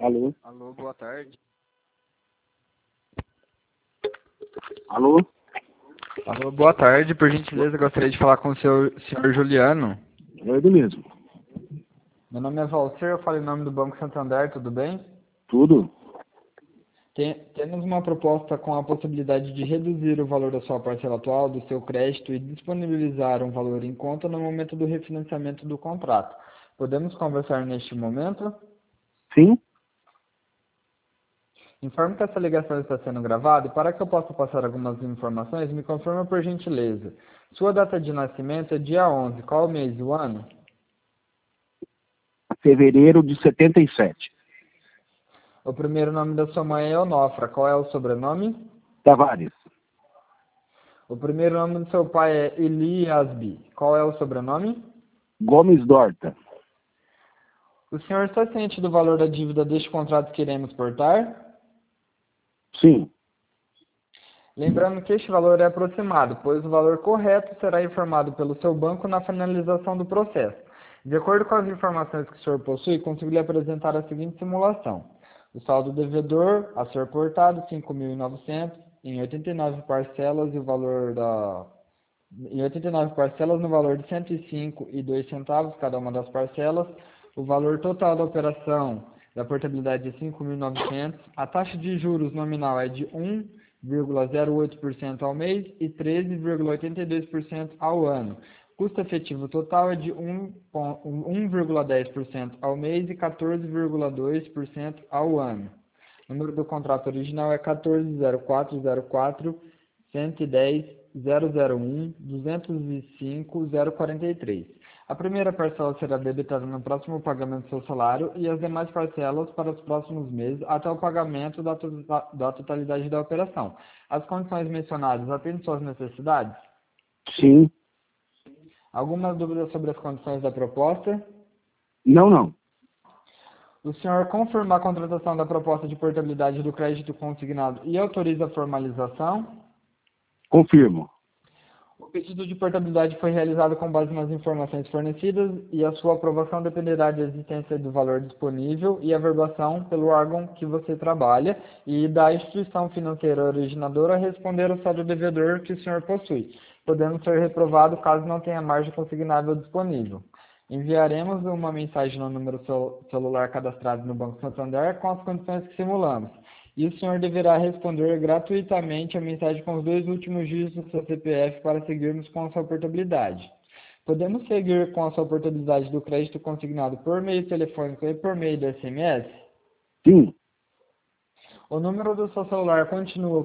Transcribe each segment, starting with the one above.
Alô? Alô, boa tarde. Alô? Alô, boa tarde. Por gentileza, gostaria de falar com o senhor Juliano. É ele mesmo. Meu nome é Valcer, eu falo em nome do Banco Santander, tudo bem? Tudo? Temos uma proposta com a possibilidade de reduzir o valor da sua parcela atual, do seu crédito e disponibilizar um valor em conta no momento do refinanciamento do contrato. Podemos conversar neste momento? Sim? Informe que essa ligação está sendo gravada e para que eu possa passar algumas informações, me confirma por gentileza. Sua data de nascimento é dia 11, qual o mês e o ano? Fevereiro de 77. O primeiro nome da sua mãe é Onofra, qual é o sobrenome? Tavares. O primeiro nome do seu pai é Eliasbi, qual é o sobrenome? Gomes Dorta. O senhor está ciente do valor da dívida deste contrato que iremos portar? Sim. Lembrando que este valor é aproximado, pois o valor correto será informado pelo seu banco na finalização do processo. De acordo com as informações que o senhor possui, consigo lhe apresentar a seguinte simulação. O saldo devedor a ser portado, 5.900, em 89 parcelas e o valor em 89 parcelas no valor de 105,02 cada uma das parcelas. O valor total da operação da portabilidade de 5.900. A taxa de juros nominal é de 1,08% ao mês e 13,82% ao ano. Custo efetivo total é de 1,10% ao mês e 14,2% ao ano. O número do contrato original é 14.0404.110.001.205.043. A primeira parcela será debitada no próximo pagamento do seu salário e as demais parcelas para os próximos meses até o pagamento da totalidade da operação. As condições mencionadas atendem suas necessidades? Sim. Alguma dúvida sobre as condições da proposta? Não. O senhor confirma a contratação da proposta de portabilidade do crédito consignado e autoriza a formalização? Confirmo. O pedido de portabilidade foi realizado com base nas informações fornecidas e a sua aprovação dependerá da existência do valor disponível e averbação pelo órgão que você trabalha e da instituição financeira originadora a responder ao saldo devedor que o senhor possui, podendo ser reprovado caso não tenha margem consignável disponível. Enviaremos uma mensagem no número celular cadastrado no Banco Santander com as condições que simulamos. E o senhor deverá responder gratuitamente a mensagem com os 2 últimos dígitos do seu CPF para seguirmos com a sua portabilidade. Podemos seguir com a sua portabilidade do crédito consignado por meio telefônico e por meio do SMS? Sim. O número do seu celular continua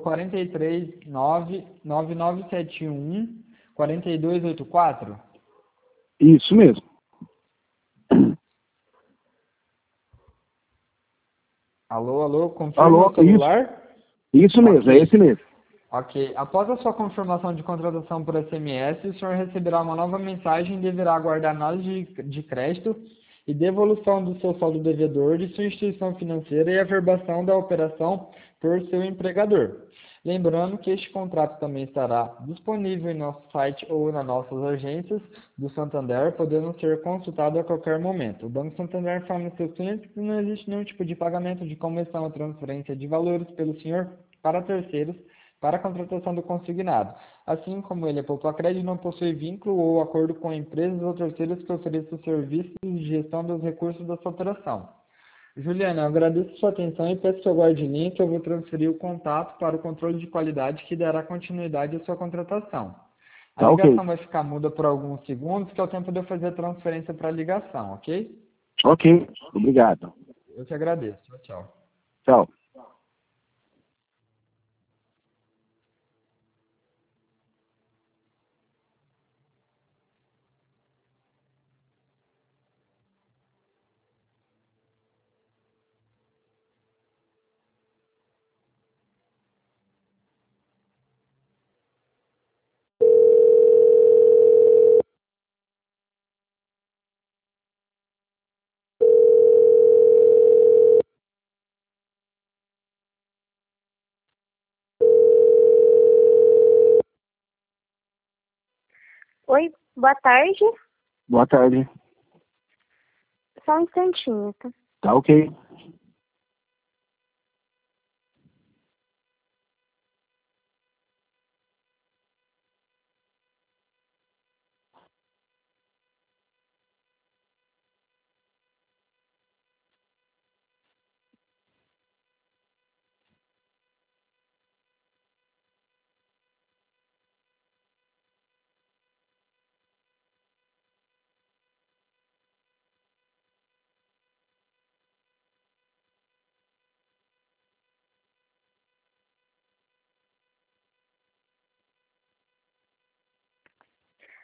439-9971-4284? Isso mesmo. Alô, confirma Alô, o celular? Isso mesmo, é Ok. esse mesmo. Ok. Após a sua confirmação de contratação por SMS, o senhor receberá uma nova mensagem e deverá aguardar análise de crédito e devolução do seu saldo devedor de sua instituição financeira e averbação da operação por seu empregador. Lembrando que este contrato também estará disponível em nosso site ou nas nossas agências do Santander, podendo ser consultado a qualquer momento. O Banco Santander informa aos seus clientes que não existe nenhum tipo de pagamento de comissão ou transferência de valores pelo senhor para terceiros para a contratação do consignado. Assim como ele é Poupa-Crédito, não possui vínculo ou acordo com empresas ou terceiros que ofereçam serviços de gestão dos recursos da sua operação. Juliana, eu agradeço sua atenção e peço que eu guarde o link. Eu vou transferir o contato para o controle de qualidade que dará continuidade à sua contratação. A Tá ok. ligação vai ficar muda por alguns segundos, que é o tempo de eu fazer a transferência para a ligação, ok? Ok. Obrigado. Eu te agradeço. Tchau, tchau. Tchau. Oi, boa tarde. Boa tarde. Só um instantinho, tá? Tá ok.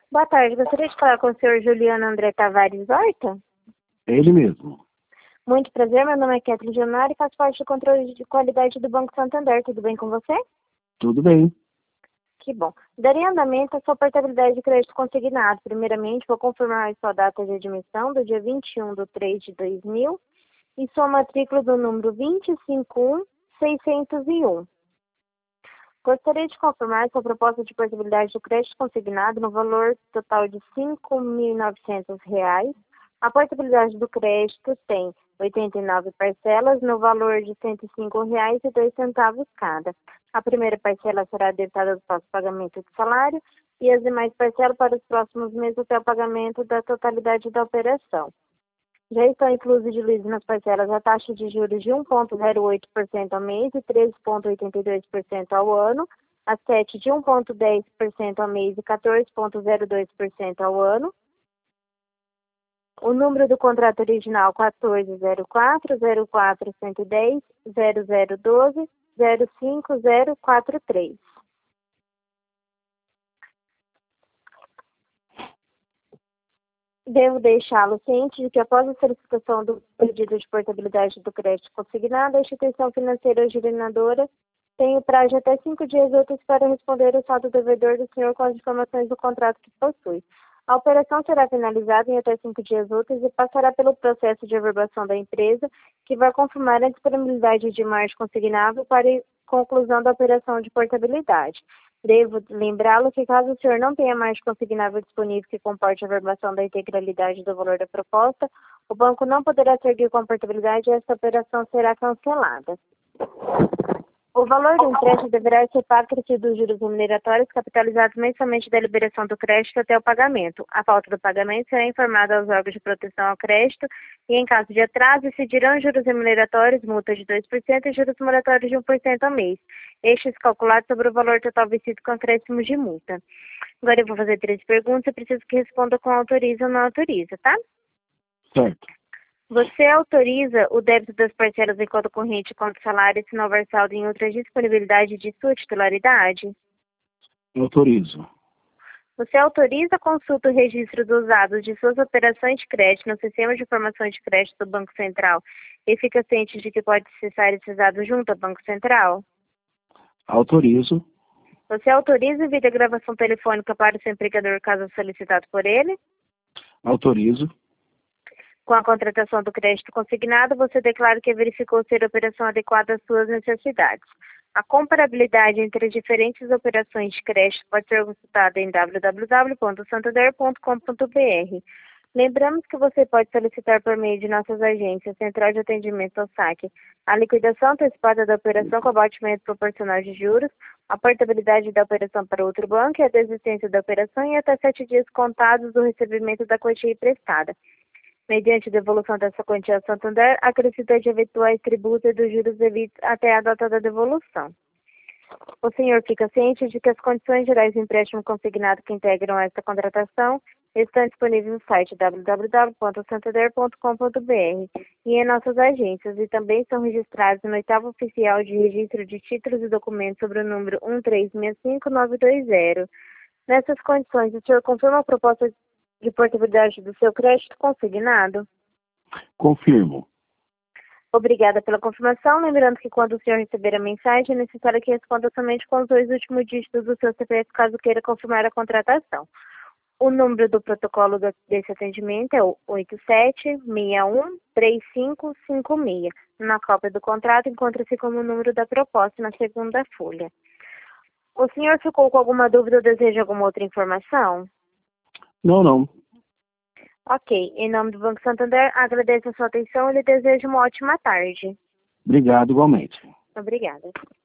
Boa tarde, gostaria de falar com o senhor Juliano André Tavares Horta? É ele mesmo. Muito prazer, meu nome é Kathleen Gionari e faço parte do controle de qualidade do Banco Santander. Tudo bem com você? Tudo bem. Que bom. Daria andamento à sua portabilidade de crédito consignado. Primeiramente, vou confirmar a sua data de admissão do dia 21/3/2000 e sua matrícula do número 251.601. Gostaria de confirmar sua proposta de portabilidade do crédito consignado no valor total de R$ 5.900. A portabilidade do crédito tem 89 parcelas no valor de R$ 105,02 cada. A primeira parcela será debitada do próximo pagamento do salário e as demais parcelas para os próximos meses até o pagamento da totalidade da operação. Já estão inclusos de juízo nas parcelas a taxa de juros de 1,08% ao mês e 13,82% ao ano, a 7 de 1,10% ao mês e 14,02% ao ano. O número do contrato original 1404-04-110-0012-05043. Devo deixá-lo ciente de que após a solicitação do pedido de portabilidade do crédito consignado, a instituição financeira originadora tem o prazo de até 5 dias úteis para responder o saldo devedor do senhor com as informações do contrato que possui. A operação será finalizada em até 5 dias úteis e passará pelo processo de averbação da empresa, que vai confirmar a disponibilidade de margem consignável para a conclusão da operação de portabilidade. Devo lembrá-lo que, caso o senhor não tenha margem consignável disponível que comporte a averbação da integralidade do valor da proposta, o banco não poderá seguir com a portabilidade e esta operação será cancelada. O valor do empréstimo deverá ser pago acrescido dos juros remuneratórios capitalizados mensalmente da liberação do crédito até o pagamento. A falta do pagamento será informada aos órgãos de proteção ao crédito e, em caso de atraso, incidirão juros remuneratórios, multa de 2% e juros moratórios de 1% ao mês. Estes calculados sobre o valor total vencido com acréscimos de multa. Agora eu vou fazer 3 perguntas e preciso que responda com autoriza ou não autoriza, tá? Certo. Você autoriza o débito das parcelas em conta corrente contra salário se não houver saldo em outra disponibilidade de sua titularidade? Autorizo. Você autoriza a consulta e registro dos dados de suas operações de crédito no sistema de informações de crédito do Banco Central e fica ciente de que pode acessar esses dados junto ao Banco Central? Autorizo. Você autoriza a videogravação telefônica para o seu empregador caso solicitado por ele? Autorizo. Com a contratação do crédito consignado, você declara que verificou ser a operação adequada às suas necessidades. A comparabilidade entre as diferentes operações de crédito pode ser consultada em www.santander.com.br. Lembramos que você pode solicitar por meio de nossas agências, Central de Atendimento ao Saque, a liquidação antecipada da operação com abatimento proporcional de juros, a portabilidade da operação para outro banco e a desistência da operação em até 7 dias contados do recebimento da quantia emprestada. Mediante devolução dessa quantia ao Santander, acrescida de eventuais tributos e dos juros devidos até a data da devolução. O senhor fica ciente de que as condições gerais do empréstimo consignado que integram esta contratação estão disponíveis no site www.santander.com.br e em nossas agências e também são registrados no 8º Oficial de Registro de Títulos e Documentos sobre o número 1365920. Nessas condições, o senhor confirma a proposta de portabilidade do seu crédito consignado? Confirmo. Obrigada pela confirmação. Lembrando que quando o senhor receber a mensagem, é necessário que responda somente com os 2 últimos dígitos do seu CPF, caso queira confirmar a contratação. O número do protocolo desse atendimento é o 87613556. Na cópia do contrato, encontra-se como o número da proposta na segunda folha. O senhor ficou com alguma dúvida ou deseja alguma outra informação? Não. Ok. Em nome do Banco Santander, agradeço a sua atenção e lhe desejo uma ótima tarde. Obrigado igualmente. Obrigada.